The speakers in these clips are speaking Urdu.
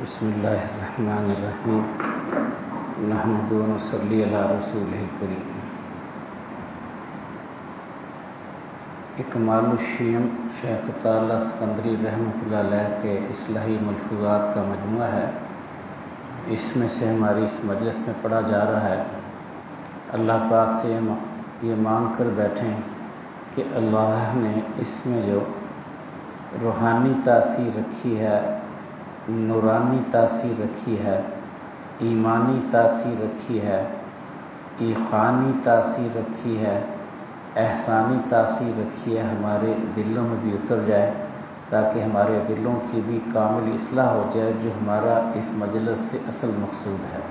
بسم اللہ الرحمن الرحیم نحمد و نصلی علی رسول کریم۔ اکمال الشیم شیخ تعالیٰ اسکندری رحمۃ اللہ علیہ کے اصلاحی ملفوظات کا مجموعہ ہے۔ اس میں سے ہماری اس مجلس میں پڑھا جا رہا ہے۔ اللہ پاک سے یہ مانگ کر بیٹھیں کہ اللہ نے اس میں جو روحانی تاثیر رکھی ہے، نورانی تاثیر رکھی ہے، ایمانی تاثیر رکھی ہے، ایقانی تاثیر رکھی ہے، احسانی تاثیر رکھی ہے، ہمارے دلوں میں بھی اتر جائے تاکہ ہمارے دلوں کی بھی کامل اصلاح ہو جائے، جو ہمارا اس مجلس سے اصل مقصود ہے۔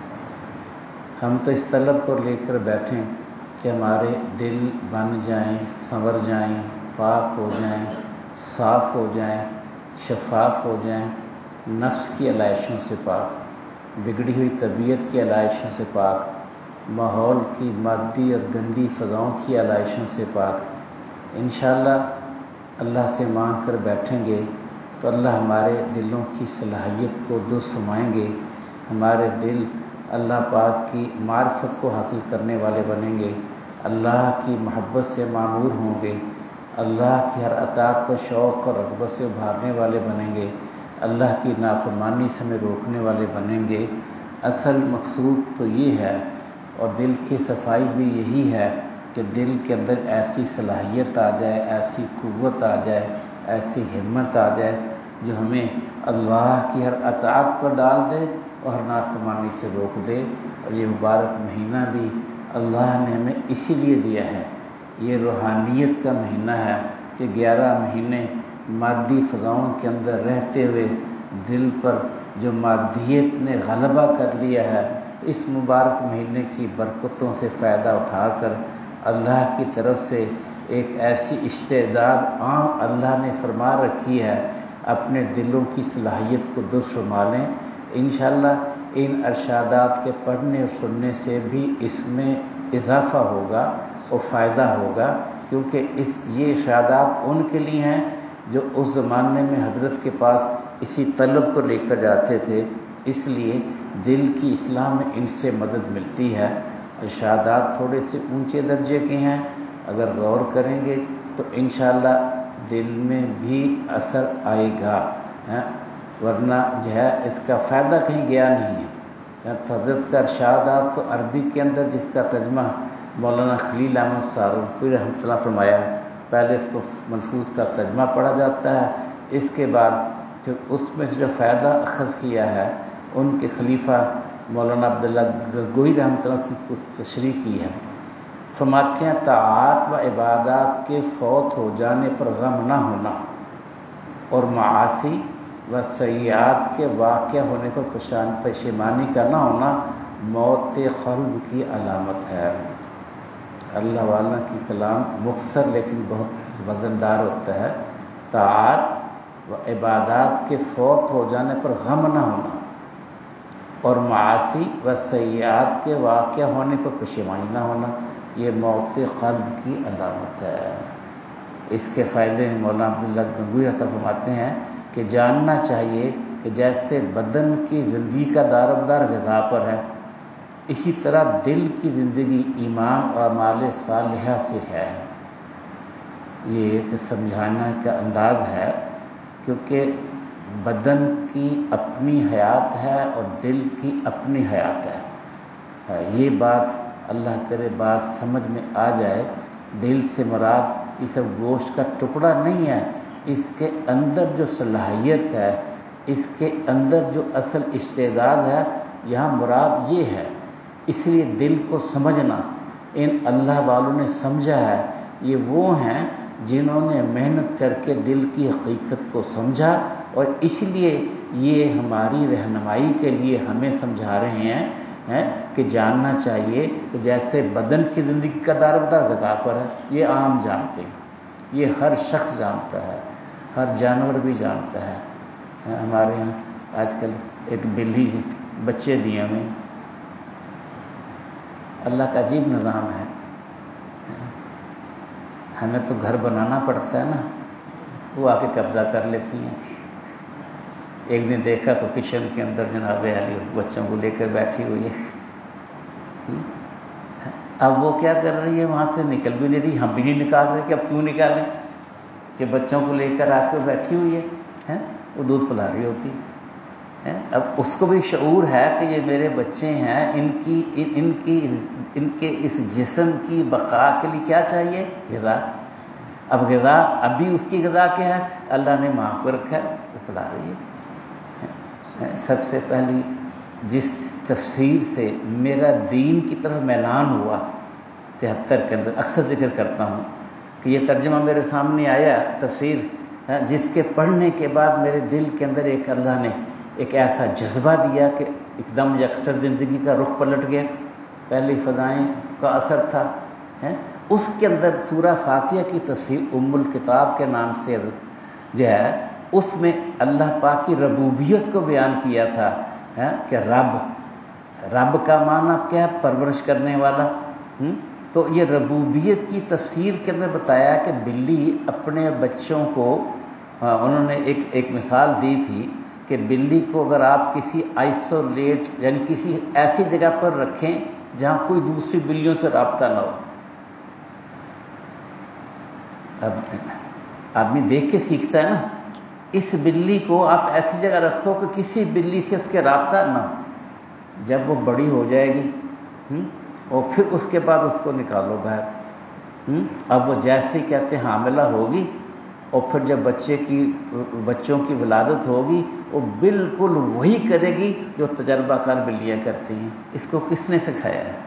ہم تو اس طلب کو لے کر بیٹھیں کہ ہمارے دل بن جائیں، سنور جائیں، پاک ہو جائیں، صاف ہو جائیں، شفاف ہو جائیں، نفس کی علائشوں سے پاک، بگڑی ہوئی طبیعت کی علائشوں سے پاک، ماحول کی مادی اور گندی فضاؤں کی علائشوں سے پاک۔ انشاءاللہ اللہ سے مانگ کر بیٹھیں گے تو اللہ ہمارے دلوں کی صلاحیت کو درست فرمائیں گے، ہمارے دل اللہ پاک کی معرفت کو حاصل کرنے والے بنیں گے، اللہ کی محبت سے معمور ہوں گے، اللہ کی ہر اطاعت کو شوق اور رغبت سے ابھارنے والے بنیں گے، اللہ کی نافرمانی سے ہمیں روکنے والے بنیں گے۔ اصل مقصود تو یہ ہے، اور دل کی صفائی بھی یہی ہے کہ دل کے اندر ایسی صلاحیت آ جائے، ایسی قوت آ جائے، ایسی ہمت آ جائے جو ہمیں اللہ کی ہر اطاعت پر ڈال دے اور ہر نافرمانی سے روک دے۔ اور یہ مبارک مہینہ بھی اللہ نے ہمیں اسی لیے دیا ہے، یہ روحانیت کا مہینہ ہے کہ 11 مہینے مادی فضاؤں کے اندر رہتے ہوئے دل پر جو مادیت نے غلبہ کر لیا ہے، اس مبارک مہینے کی برکتوں سے فائدہ اٹھا کر اللہ کی طرف سے ایک ایسی استعداد عام اللہ نے فرما رکھی ہے، اپنے دلوں کی صلاحیت کو درست فرما لیں۔ انشاءاللہ ان ارشادات کے پڑھنے اور سننے سے بھی اس میں اضافہ ہوگا اور فائدہ ہوگا، کیونکہ یہ ارشادات ان کے لیے ہیں جو اس زمانے میں حضرت کے پاس اسی طلب کو لے کر جاتے تھے، اس لیے دل کی اصلاح میں ان سے مدد ملتی ہے۔ ارشادات تھوڑے سے اونچے درجے کے ہیں، اگر غور کریں گے تو انشاءاللہ دل میں بھی اثر آئے گا، ورنہ جو ہے اس کا فائدہ کہیں گیا نہیں ہے۔ حضرت کا ارشادات تو عربی کے اندر جس کا ترجمہ مولانا خلیل احمد سہارنپوری رحمۃ اللہ فرمایا، پہلے اس کو ملفوظ کا ترجمہ پڑھا جاتا ہے، اس کے بعد پھر اس میں سے جو فائدہ اخذ کیا ہے ان کے خلیفہ مولانا عبداللہ گنگوہی رحمۃ اللہ کی تشریح کی ہے۔ فرماتے ہیں طاعات و عبادات کے فوت ہو جانے پر غم نہ ہونا اور معاصی و سیئات کے واقع ہونے پر پشیمانی کا نہ ہونا موت قلب کی علامت ہے۔ اللہ والا کی کلام مختصر لیکن بہت وزندار ہوتا ہے۔ طاعات و عبادات کے فوت ہو جانے پر غم نہ ہونا اور معاصی و سیئات کے واقع ہونے پر پشیمانی نہ ہونا، یہ موت قلب کی علامت ہے۔ اس کے فائدے مولانا عبداللہ گنگوہی فرماتے ہیں کہ جاننا چاہیے کہ جیسے بدن کی زندگی کا دار و مدار غذا پر ہے، اسی طرح دل کی زندگی ایمان اور اعمال صالحہ سے ہے۔ یہ ایک سمجھانا کا انداز ہے، کیونکہ بدن کی اپنی حیات ہے اور دل کی اپنی حیات ہے۔ یہ بات اللہ کرے بات سمجھ میں آ جائے۔ دل سے مراد یہ سب گوشت کا ٹکڑا نہیں ہے، اس کے اندر جو صلاحیت ہے، اس کے اندر جو اصل استعداد ہے، یہاں مراد یہ ہے۔ اس لیے دل کو سمجھنا ان اللہ والوں نے سمجھا ہے، یہ وہ ہیں جنہوں نے محنت کر کے دل کی حقیقت کو سمجھا، اور اس لیے یہ ہماری رہنمائی کے لیے ہمیں سمجھا رہے ہیں کہ جاننا چاہیے کہ جیسے بدن کی زندگی کا دار و مدار غذا پر ہے، یہ عام جانتے ہیں، یہ ہر شخص جانتا ہے، ہر جانور بھی جانتا ہے۔ ہمارے یہاں آج کل ایک بلی بچے دیے ہمیں، اللہ کا عجیب نظام ہے، ہمیں تو گھر بنانا پڑتا ہے نا، وہ آ کے قبضہ کر لیتی ہیں۔ ایک دن دیکھا تو کچن کے اندر جناب عالی بچوں کو لے کر بیٹھی ہوئی ہے. اب وہ کیا کر رہی ہے؟ وہاں سے نکل بھی نہیں رہی، ہم بھی نہیں نکال رہے کہ اب کیوں نکالیں، کہ بچوں کو لے کر آ کے بیٹھی ہوئی ہے، وہ دودھ پلا رہی ہوتی ہے. اب اس کو بھی شعور ہے کہ یہ میرے بچے ہیں، ان کے اس جسم کی بقا کے لیے کیا چاہیے؟ غذا. اب غذا ابھی اس کی غذا کیا ہے؟ اللہ نے ماں کو رکھا ہے، وہ پلا رہی ہے. سب سے پہلی جس تفسیر سے میرا دین کی طرف میلان ہوا 73 کے اندر، اکثر ذکر کرتا ہوں کہ یہ ترجمہ میرے سامنے آیا تفسیر، جس کے پڑھنے کے بعد میرے دل کے اندر ایک اللہ نے ایک ایسا جذبہ دیا کہ ایک دم یکسر زندگی کا رخ پلٹ گیا. پہلی فضائیں کا اثر تھا. اس کے اندر سورہ فاتحہ کی تفسیر ام الکتاب کے نام سے جو ہے، اس میں اللہ پاک کی ربوبیت کو بیان کیا تھا کہ رب کا معنی کیا ہے؟ پرورش کرنے والا. تو یہ ربوبیت کی تفسیر کے اندر بتایا کہ بلی اپنے بچوں کو، انہوں نے ایک مثال دی تھی کہ بلی کو اگر آپ کسی آئسولیٹ یعنی کسی ایسی جگہ پر رکھیں جہاں کوئی دوسری بلیوں سے رابطہ نہ ہو. اب آدمی دیکھ کے سیکھتا ہے نا. اس بلی کو آپ ایسی جگہ رکھو کہ کسی بلی سے اس کے رابطہ نہ ہو. جب وہ بڑی ہو جائے گی اور پھر اس کے بعد اس کو نکالو باہر. اب وہ جیسے کہتے ہیں حاملہ ہوگی اور پھر جب بچوں کی ولادت ہوگی، وہ بالکل وہی کرے گی جو تجربہ کار بلیاں کرتی ہیں. اس کو کس نے سکھایا ہے؟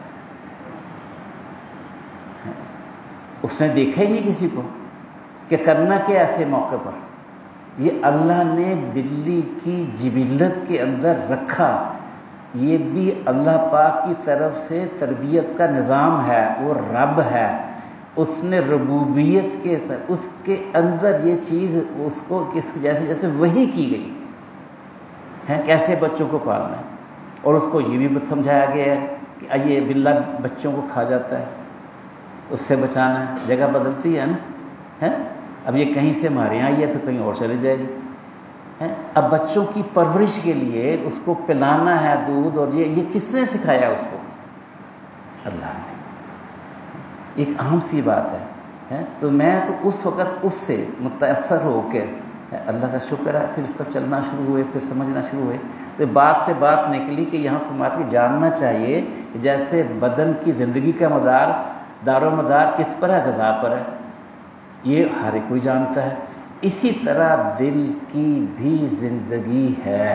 اس نے دیکھا ہی نہیں کسی کو کہ کرنا کیا ایسے موقع پر. یہ اللہ نے بلی کی جبلت کے اندر رکھا. یہ بھی اللہ پاک کی طرف سے تربیت کا نظام ہے. وہ رب ہے، اس نے ربوبیت کے اس کے اندر یہ چیز اس کو جیسے جیسے وحی کی گئی ہے کیسے بچوں کو پالنا ہے. اور اس کو یہ بھی سمجھایا گیا ہے کہ یہ بلّا بچوں کو کھا جاتا ہے، اس سے بچانا ہے. جگہ بدلتی ہے نا. اب یہ کہیں سے ہمارے یہاں آئی ہے پھر کہیں اور چلی جائے گی. اب بچوں کی پرورش کے لیے اس کو پلانا ہے دودھ، اور یہ کس نے سکھایا اس کو؟ اللہ نے. ایک اہم سی بات ہے. تو میں تو اس وقت اس سے متاثر ہو کے اللہ کا شکر ہے، پھر سب چلنا شروع ہوئے، پھر سمجھنا شروع ہوئے. تو بات سے بات نکلی کہ یہاں فرماتے کہ جاننا چاہیے کہ جیسے بدن کی زندگی کا دار و مدار کس پر ہے؟ غذا پر ہے. یہ ہر کوئی جانتا ہے. اسی طرح دل کی بھی زندگی ہے،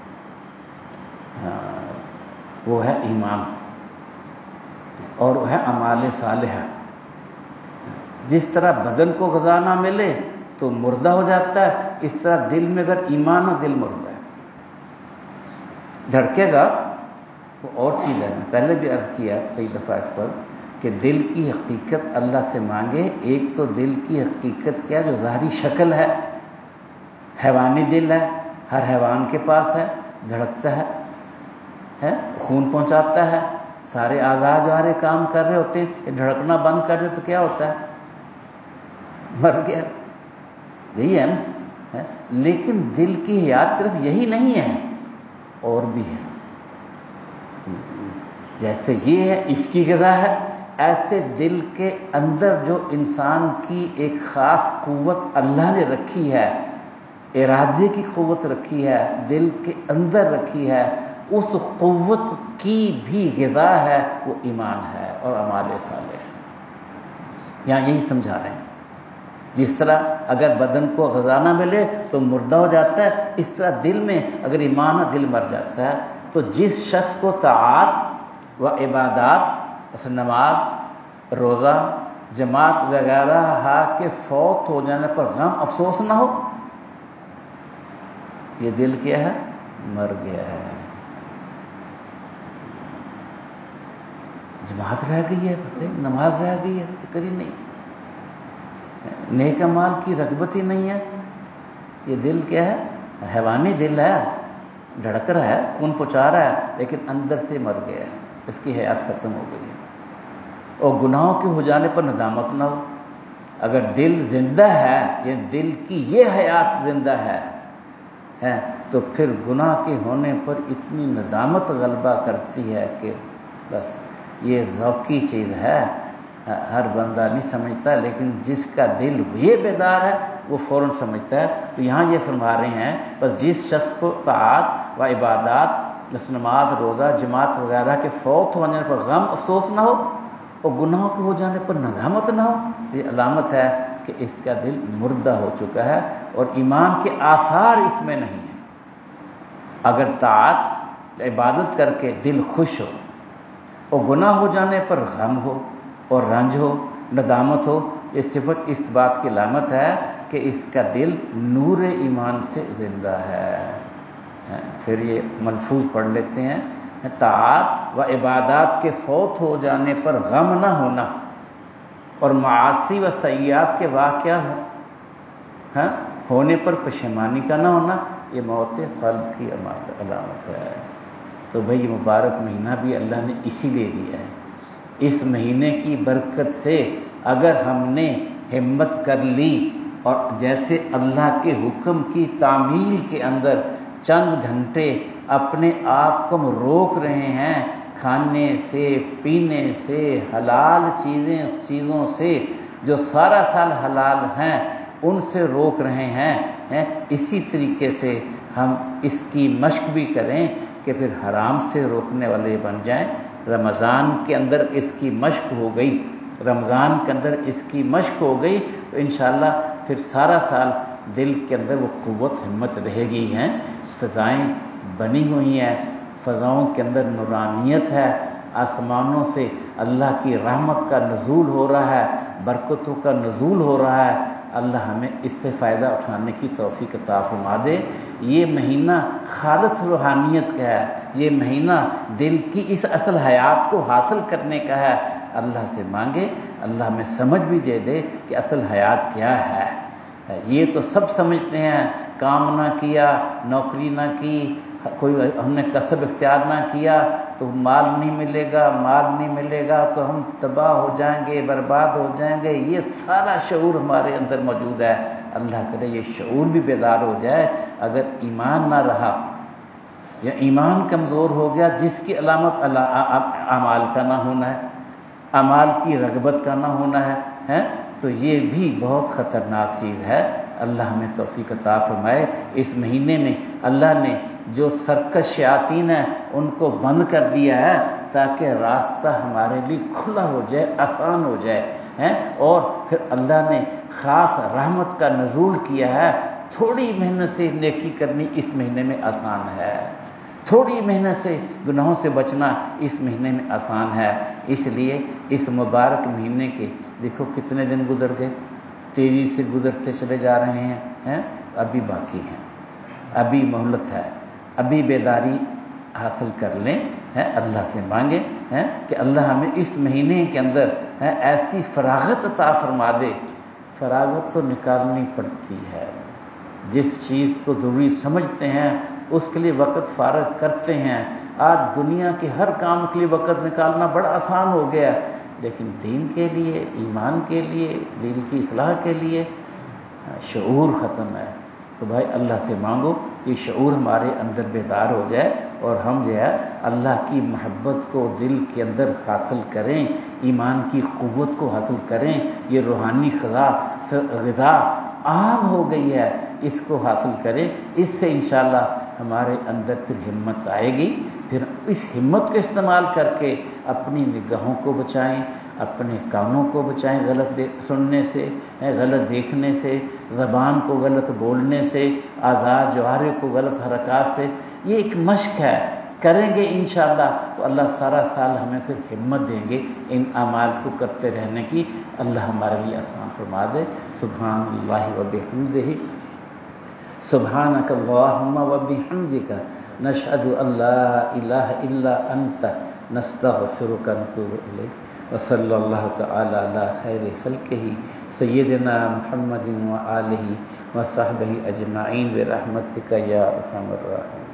وہ ہے ایمان اور وہ ہے اعمال صالحہ. جس طرح بدن کو غذا نہ ملے تو مردہ ہو جاتا ہے، اس طرح دل میں اگر ایمان ہو دل مردہ ہے. دھڑکے گا وہ اور چیز ہے. پہلے بھی عرض کیا کئی دفعہ اس پر کہ دل کی حقیقت اللہ سے مانگے. ایک تو دل کی حقیقت کیا جو ظاہری شکل ہے، حیوانی دل ہے، ہر حیوان کے پاس ہے، دھڑکتا ہے، خون پہنچاتا ہے، سارے اعضاء جو ہارے کام کر رہے ہوتے ہیں. یہ دھڑکنا بند کر دے تو کیا ہوتا ہے؟ مر گیا. یہی ہے نا. لیکن دل کی حیات صرف یہی نہیں ہے، اور بھی ہے. جیسے یہ ہے اس کی غذا ہے، ایسے دل کے اندر جو انسان کی ایک خاص قوت اللہ نے رکھی ہے، ارادے کی قوت رکھی ہے، دل کے اندر رکھی ہے، اس قوت کی بھی غذا ہے وہ ایمان ہے اور اعمال صالح ہے. یہاں یہی سمجھا رہے ہیں. جس طرح اگر بدن کو غذا نہ ملے تو مردہ ہو جاتا ہے، اس طرح دل میں اگر ایمان دل مر جاتا ہے. تو جس شخص کو طاعات و عبادات، نماز، روزہ، جماعت وغیرہ کے فوت ہو جانے پر غم افسوس نہ ہو، یہ دل کیا ہے؟ مر گیا ہے. جماعت رہ گئی ہے، نماز رہ گئی ہے، فکر ہی نہیں، نیک اعمال کی رغبت ہی نہیں ہے. یہ دل کیا ہے؟ حیوانی دل ہے، دھڑک رہا ہے، خون پہنچا رہا ہے، لیکن اندر سے مر گیا ہے، اس کی حیات ختم ہو گئی ہے. اور گناہوں کے ہو جانے پر ندامت نہ ہو. اگر دل زندہ ہے، یہ دل کی یہ حیات زندہ ہے تو پھر گناہ کے ہونے پر اتنی ندامت غلبہ کرتی ہے کہ بس یہ ذوقی چیز ہے، ہر بندہ نہیں سمجھتا، لیکن جس کا دل یہ بیدار ہے وہ فوراً سمجھتا ہے۔ تو یہاں یہ فرما رہے ہیں بس جس شخص کو طاعات و عبادات، جس نماز، روزہ، جماعت وغیرہ کے فوت ہونے پر غم افسوس نہ ہو اور گناہوں کے ہو جانے پر ندامت نہ ہو، تو یہ علامت ہے کہ اس کا دل مردہ ہو چکا ہے اور ایمان کے آثار اس میں نہیں ہیں۔ اگر طاعت عبادت کر کے دل خوش ہو اور گناہ ہو جانے پر غم ہو اور رنج ہو، ندامت ہو، یہ صفت اس بات کی علامت ہے کہ اس کا دل نور ایمان سے زندہ ہے۔ پھر یہ ملفوظ پڑھ لیتے ہیں، طاعات و عبادات کے فوت ہو جانے پر غم نہ ہونا اور معاصی و سیئات کے واقعہ ہونے پر پشیمانی کا نہ ہونا، یہ موت قلب کی علامت ہے۔ تو بھئی یہ مبارک مہینہ بھی اللہ نے اسی لیے دیا ہے۔ اس مہینے کی برکت سے اگر ہم نے ہمت کر لی اور جیسے اللہ کے حکم کی تعمیل کے اندر چند گھنٹے اپنے آپ کو ہم روک رہے ہیں کھانے سے، پینے سے، حلال چیزوں سے جو سارا سال حلال ہیں ان سے روک رہے ہیں، اسی طریقے سے ہم اس کی مشق بھی کریں کہ پھر حرام سے روکنے والے بن جائیں۔ رمضان کے اندر اس کی مشق ہو گئی، رمضان کے اندر اس کی مشق ہو گئی تو انشاءاللہ پھر سارا سال دل کے اندر وہ قوت ہمت رہے گی ہیں۔ فضائیں بنی ہوئی ہیں، فضاؤں کے اندر نورانیت ہے، آسمانوں سے اللہ کی رحمت کا نزول ہو رہا ہے، برکتوں کا نزول ہو رہا ہے۔ اللہ ہمیں اس سے فائدہ اٹھانے کی توفیق عطا فرما دے۔ یہ مہینہ خالص روحانیت کا ہے، یہ مہینہ دل کی اس اصل حیات کو حاصل کرنے کا ہے۔ اللہ سے مانگے اللہ ہمیں سمجھ بھی دے دے کہ اصل حیات کیا ہے۔ یہ تو سب سمجھتے ہیں، کام نہ کیا، نوکری نہ کی، کوئی ہم نے کسب اختیار نہ کیا تو مال نہیں ملے گا، مال نہیں ملے گا تو ہم تباہ ہو جائیں گے، برباد ہو جائیں گے۔ یہ سارا شعور ہمارے اندر موجود ہے۔ اللہ کرے یہ شعور بھی بیدار ہو جائے۔ اگر ایمان نہ رہا یا ایمان کمزور ہو گیا، جس کی علامت اعمال کا نہ ہونا ہے، اعمال کی رغبت کا نہ ہونا ہے، تو یہ بھی بہت خطرناک چیز ہے۔ اللہ ہمیں توفیق عطا فرمائے۔ اس مہینے میں اللہ نے جو سرکش شیاطین ہیں ان کو بند کر دیا ہے تاکہ راستہ ہمارے لیے کھلا ہو جائے، آسان ہو جائے، اور پھر اللہ نے خاص رحمت کا نزول کیا ہے۔ تھوڑی محنت سے نیکی کرنی اس مہینے میں آسان ہے، تھوڑی محنت سے گناہوں سے بچنا اس مہینے میں آسان ہے۔ اس لیے اس مبارک مہینے کے دیکھو کتنے دن گزر گئے، تیزی سے گزرتے چلے جا رہے ہیں، ابھی باقی ہیں، ابھی مہلت ہے، ابھی بیداری حاصل کر لیں، اللہ سے مانگیں کہ اللہ ہمیں اس مہینے کے اندر ایسی فراغت عطا فرما دے۔ فراغت تو نکالنی پڑتی ہے، جس چیز کو ضروری سمجھتے ہیں اس کے لیے وقت فارغ کرتے ہیں۔ آج دنیا کے ہر کام کے لیے وقت نکالنا بڑا آسان ہو گیا، لیکن دین کے لیے، ایمان کے لیے، دین کی اصلاح کے لیے شعور ختم ہے۔ تو بھائی اللہ سے مانگو کہ شعور ہمارے اندر بیدار ہو جائے اور ہم جو ہے اللہ کی محبت کو دل کے اندر حاصل کریں، ایمان کی قوت کو حاصل کریں۔ یہ روحانی غذا عام ہو گئی ہے، اس کو حاصل کریں۔ اس سے انشاءاللہ ہمارے اندر پھر ہمت آئے گی، پھر اس ہمت کو استعمال کر کے اپنی نگاہوں کو بچائیں، اپنے کانوں کو بچائیں غلط سننے سے، غلط دیکھنے سے، زبان کو غلط بولنے سے، اعضاء جوارح کو غلط حرکات سے۔ یہ ایک مشق ہے، کریں گے انشاءاللہ تو اللہ سارا سال ہمیں پھر ہمت دیں گے ان اعمال کو کرتے رہنے کی۔ اللہ ہمارے لیے آسان فرما دے۔ سبحان اللہ و بحمدہ، سبحانک اللہم و بحمدک، نشہد ان لا الہ الا انت، نستغفرک ونتوب الیک۔ وصلی اللہ تعالی علی خیر خلقہ سیدنا محمد و آلہ و صحبہ اجمعین برحمتک یا ارحم الراحمین۔